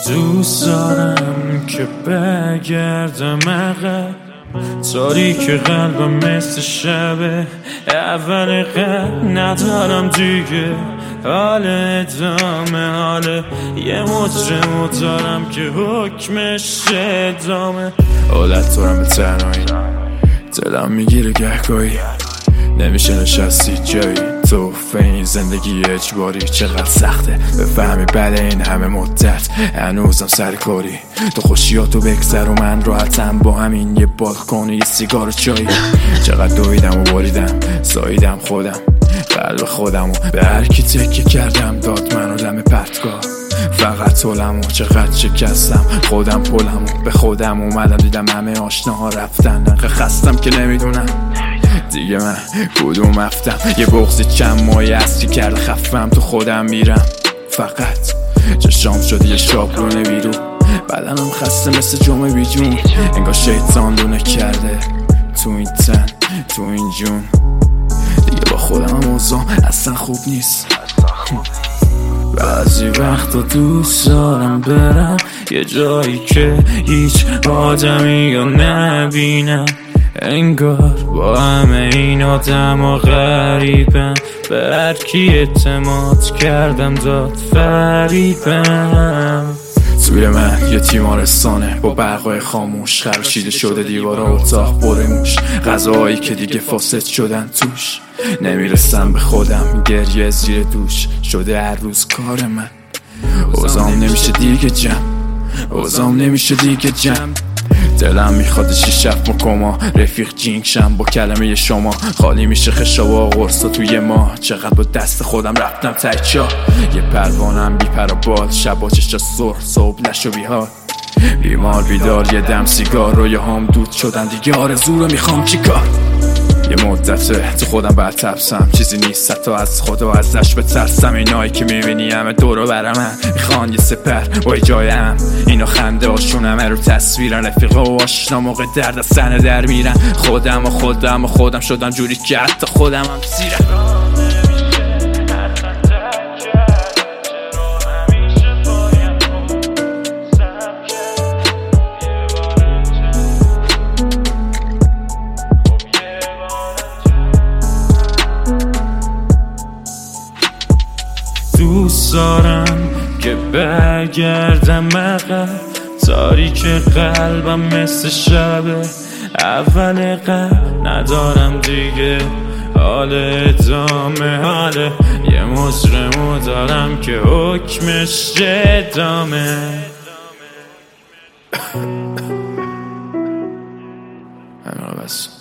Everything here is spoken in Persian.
دوست دارم که برگردم عقب، تاریک قلبم مثل شبه اول قلب. ندارم دیگه حال ادامه، حال یه مجرمو دارم که حکمش ادامه. حالت دارم به تنهایی، دلم میگیره گهگاهی، نمیشه نشستی جایی. تو این زندگی اجباری چقدر سخته بفهمی بله این همه مدت هنوزم سر کاری. تو خوشیاتو بگذر و من راحتم با همین یه بالکن و یه سیگار و چایی. چقدر دویدم و باریدم ساییدم خودم قلب خودم و به هر کی تکیه کردم داد منو دم پرتگاه. فقط طولم و چقدر شکستم خودم پلم و به خودم اومدم دیدم همه آشناها رفتن. انقدر خستم که نمیدونم دیگه من کدوم افتم. یه بغضی چند ماهی هستی کرده خفم تو خودم میرم. فقط چشام شده یه شابلونه بیرون، بدنم خسته مثل جمعه بیجون. انگار شیطان دونه کرده تو این تن تو این جون. دیگه با خودم هم اوضاع اصلا خوب نیست. بعضی وقتا دوست دارم برم یه جایی که هیچ آدمی رو نبینم، انگار با همه این آدم و غریبم. به هر کی اعتماد کردم داد فریبم. توی من یه تیمارستانه با برقای خاموش، خراشیده شده دیوارا اتاق بره موش. غذاهایی که دیگه فاسد شدن توش، نمیرسم به خودم گریه زیر دوش. شده هر روز کار من اوزام نمیشه دیگه جمع، اوزام نمیشه دیگه جمع. دلم میخواد شیشف مکما رفیق جینگ شم با کلمه شما. خالی میشه خشابا قرصا توی ما. چقدر با دست خودم رفتم تایچا، یه پروانم بی پر و بال. شبا چشا سرخ صبح نشو بیهار، بیمار بیدار یه دم سیگار. روی هم دود شدن دیگه آرزو رو میخوام چیکار. یه مدته تو خودم برتبسم، چیزی نیست حتی از خدا ازش بترسم. اینایی که میبینی همه دورو برم میخوان یه سپر با جای هم. اینا خنده هاشون همه رو تصویرن، رفیقا و آشنا موقع درد از سنه در میرن. خودم شدم جوری که حتی خودم هم سیرم. دوست دارم که برگردم عقب، تاریک قلبم مثل شبه اول قلب. ندارم دیگه حال ادامه، حال یه مجرمو دارم که حکمش ادامه. همین بس.